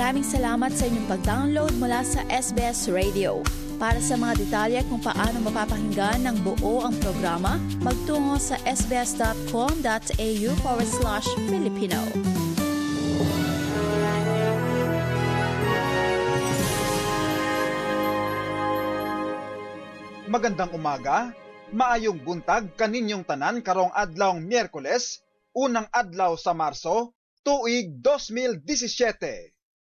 Maraming salamat sa inyong pag-download mula sa SBS Radio. Para sa mga detalye kung paano mapapakinggan ng buo ang programa, magtungo sa sbs.com.au/Filipino. Magandang umaga, maayong buntag kaninyong tanan karong adlawng Miyerkules, unang adlaw sa Marso, tuig 2017.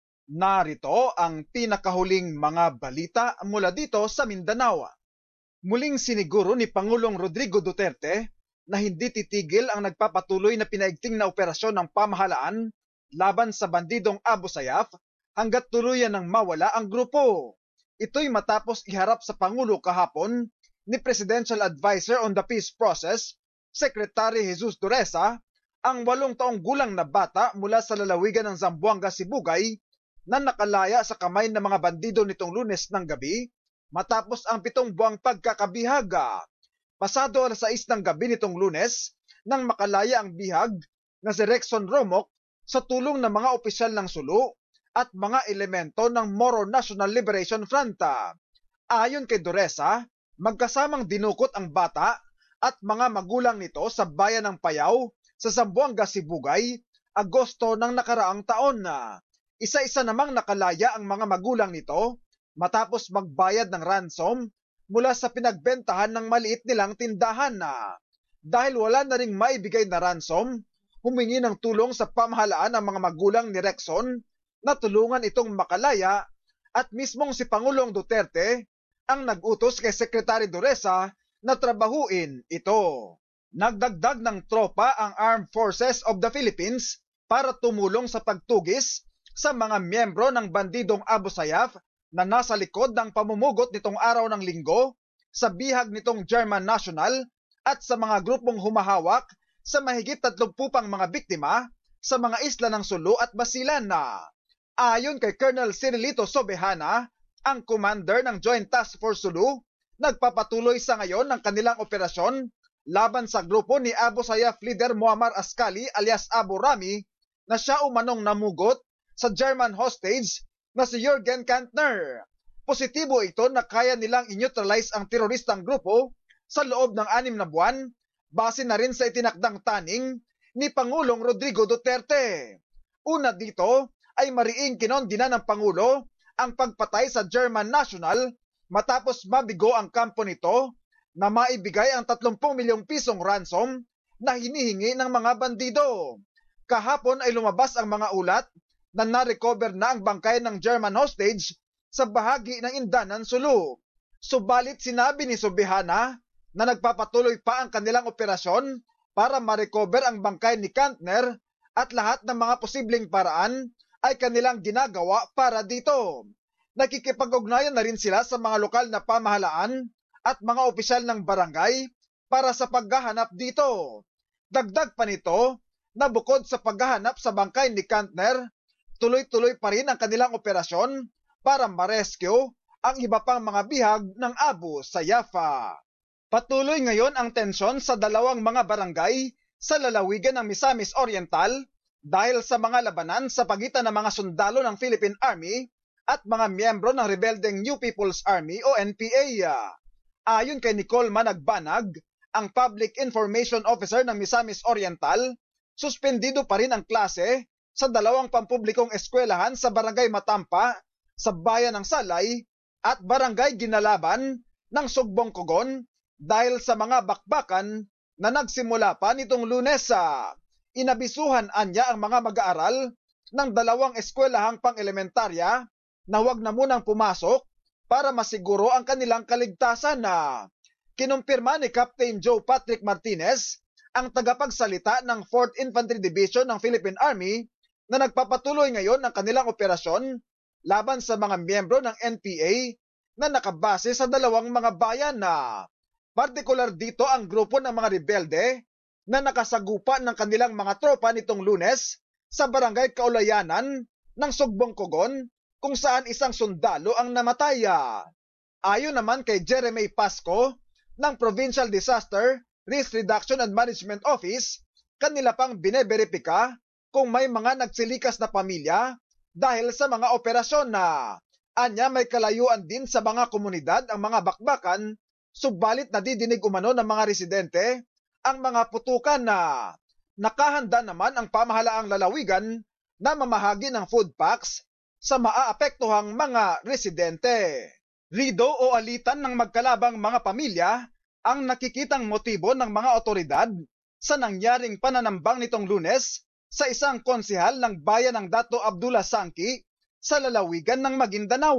Narito ang pinakahuling mga balita mula dito sa Mindanao. Muling siniguro ni Pangulong Rodrigo Duterte na hindi titigil ang nagpapatuloy na pinaigting na operasyon ng pamahalaan laban sa bandidong Abu Sayyaf hanggat tuluyan ng mawala ang grupo. Ito'y matapos iharap sa Pangulo kahapon ni Presidential Advisor on the Peace Process, Secretary Jesus Dureza, ang 8 taong gulang na bata mula sa lalawigan ng Zamboanga, Sibugay na nakalaya sa kamay ng mga bandido nitong Lunes ng gabi matapos ang 7 buwang pagkakabihaga. Pasado alas 6 ng gabi nitong Lunes nang makalaya ang bihag na si Rexon Romok sa tulong ng mga opisyal ng Sulu at mga elemento ng Moro National Liberation Front. Ayon kay Dureza, magkasamang dinukot ang bata at mga magulang nito sa bayan ng Payaw sa Zamboanga, Sibugay, Agosto ng nakaraang taon. Isa-isa namang nakalaya ang mga magulang nito matapos magbayad ng ransom mula sa pinagbentahan ng maliit nilang tindahan. Dahil wala na ring maibigay na ransom, humingi ng tulong sa pamahalaan ang mga magulang ni Rexon na tulungan itong makalaya at mismong si Pangulong Duterte ang nag-utos kay Secretary Dureza na trabahuin ito. Nagdagdag ng tropa ang Armed Forces of the Philippines para tumulong sa pagtugis sa mga miyembro ng bandidong Abu Sayyaf na nasa likod ng pamumugot nitong araw ng Linggo sa bihag nitong German National at sa mga grupong humahawak sa mahigit 30 pang mga biktima sa mga isla ng Sulu at Basilan. Ayon kay Colonel Cirilito Sobejana, ang commander ng Joint Task Force Sulu, nagpapatuloy sa ngayon ng kanilang operasyon laban sa grupo ni Abu Sayyaf leader Muammar Askali alias Abu Rami na siya umanong namugot sa German hostage na si Jürgen Kantner. Positibo ito na kaya nilang i-neutralize ang teroristang grupo sa loob ng 6 na buwan, base na rin sa itinakdang taning ni Pangulong Rodrigo Duterte. Una dito ay mariing kinondina ng Pangulo ang pagpatay sa German National matapos mabigo ang kampo nito na maibigay ang 30 milyong pisong ransom na hinihingi ng mga bandido. Kahapon ay lumabas ang mga ulat na na-recover na ang bangkay ng German hostage sa bahagi ng Indanan, Sulu. Subalit sinabi ni Sobejana na nagpapatuloy pa ang kanilang operasyon para ma-recover ang bangkay ni Kantner at lahat ng mga posibleng paraan ay kanilang ginagawa para dito. Nakikipag-ugnayan na rin sila sa mga lokal na pamahalaan at mga opisyal ng barangay para sa paghahanap dito. Dagdag pa nito na bukod sa paghahanap sa bangkay ni Kantner, tuloy-tuloy pa rin ang kanilang operasyon para ma-rescue ang iba pang mga bihag ng Abu Sayyaf. Patuloy ngayon ang tensyon sa dalawang mga barangay sa lalawigan ng Misamis Oriental dahil sa mga labanan sa pagitan ng mga sundalo ng Philippine Army at mga miyembro ng rebeldeng New People's Army o NPA. Ayon kay Nicole Managbanag, ang Public Information Officer ng Misamis Oriental, suspendido pa rin ang klase sa 2 pampublikong eskwelahan sa Barangay Matampa, sa Bayan ng Salay at Barangay Ginalaban ng Sugbong Cogon dahil sa mga bakbakan na nagsimula pa nitong Lunes. Inabisuhan anya ang mga mag-aaral ng 2 eskwelahang pang-elementarya na huwag na munang pumasok para masiguro ang kanilang kaligtasan. Kinumpirma ni Captain Joe Patrick Martinez, ang tagapagsalita ng 4th Infantry Division ng Philippine Army, na nagpapatuloy ngayon ang kanilang operasyon laban sa mga miyembro ng NPA na nakabase sa 2 mga bayan. Partikular dito ang grupo ng mga rebelde na nakasagupa ng kanilang mga tropa nitong Lunes sa Barangay Kaulayanan ng Sugbong Cogon kung saan isang sundalo ang namatay. Ayon naman kay Jeremy Pasco ng Provincial Disaster Risk Reduction and Management Office, kanila pang bineberipika kung may mga nagsilikas na pamilya dahil sa mga operasyon na anya may kalayuan din sa mga komunidad ang mga bakbakan, subalit nadidinig umano ng mga residente ang mga putukan na nakahanda naman ang pamahalaang lalawigan na mamahagi ng food packs sa maaapektuhang mga residente. Rido o alitan ng magkalabang mga pamilya ang nakikitang motibo ng mga otoridad sa nangyaring pananambang nitong Lunes sa isang konsehal ng bayan ng Dato Abdullah Sangki sa lalawigan ng Maguindanao.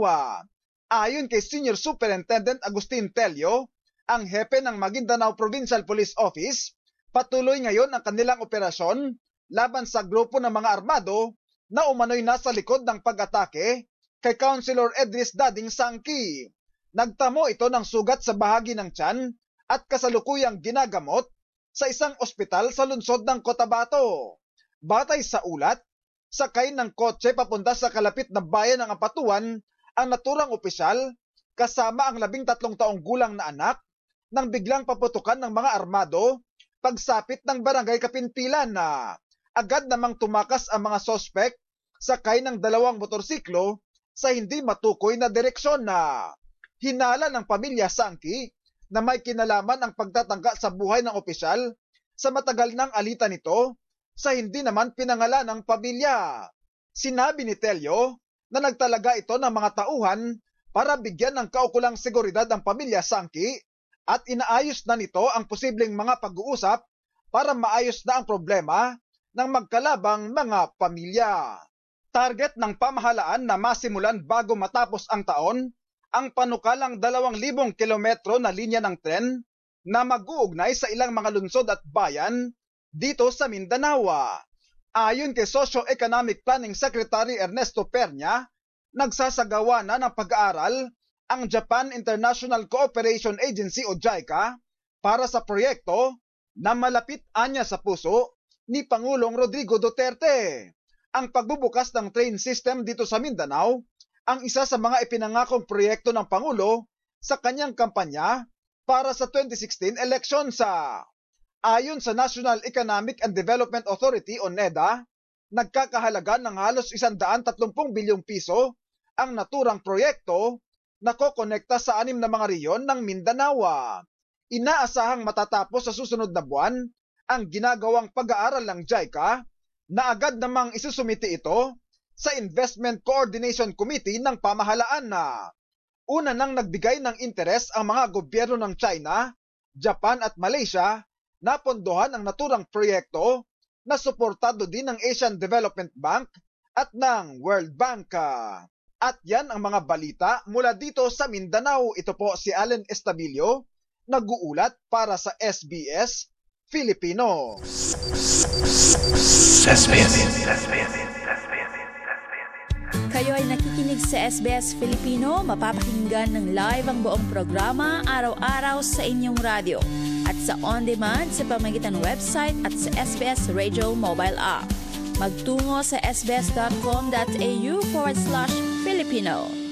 Ayon kay Senior Superintendent Agustin Tello, ang hepe ng Maguindanao Provincial Police Office, patuloy ngayon ang kanilang operasyon laban sa grupo ng mga armado na umano'y nasa likod ng pag-atake kay Councilor Edris Dading Sangki. Nagtamo ito ng sugat sa bahagi ng tiyan at kasalukuyang ginagamot sa isang ospital sa lungsod ng Cotabato. Batay sa ulat, sakay ng kotse papunta sa kalapit na bayan ng Apatuan ang naturang opisyal kasama ang 13 taong gulang na anak nang biglang paputukan ng mga armado pagsapit ng barangay Kapinpilan na agad namang tumakas ang mga sospek sakay ng 2 motorsiklo sa hindi matukoy na direksyon na hinala ng pamilya Sangki na may kinalaman ang pagtatangka sa buhay ng opisyal sa matagal ng alitan nito sa hindi naman pinangalan ng pamilya. Sinabi ni Tello na nagtalaga ito ng mga tauhan para bigyan ng kaukulang seguridad ang pamilya Sangki at inaayos na nito ang posibleng mga pag-uusap para maayos na ang problema ng magkalabang mga pamilya. Target ng pamahalaan na masimulan bago matapos ang taon ang panukalang 2,000 kilometro na linya ng tren na mag-uugnay sa ilang mga lungsod at bayan dito sa Mindanao. Ayon kay Socio-Economic Planning Secretary Ernesto Pernia, nagsasagawa na ng pag-aaral ang Japan International Cooperation Agency o JICA para sa proyekto na malapit anya sa puso ni Pangulong Rodrigo Duterte. Ang pagbubukas ng train system dito sa Mindanao ang isa sa mga ipinangakong proyekto ng Pangulo sa kanyang kampanya para sa 2016 elections. Ayon sa National Economic and Development Authority o NEDA, nagkakahalaga ng halos 130 bilyong piso ang naturang proyekto na kokonekta sa 6 na mga rehiyon ng Mindanao. Inaasahang matatapos sa susunod na buwan ang ginagawang pag-aaral ng JICA na agad namang isusumiti ito sa Investment Coordination Committee ng pamahalaan na una nang nagbigay ng interes ang mga gobyerno ng China, Japan at Malaysia na pondohan ang naturang proyekto na suportado din ng Asian Development Bank at ng World Bank. At yan ang mga balita mula dito sa Mindanao. Ito po si Allen Estabilio, nag-uulat para sa SBS Filipino. Kayo ay nakikinig sa SBS Filipino, mapapakinggan ng live ang buong programa araw-araw sa inyong radyo at sa on-demand sa pamamagitan ng website at sa SBS Radio mobile app. Magtungo sa sbs.com.au/Filipino.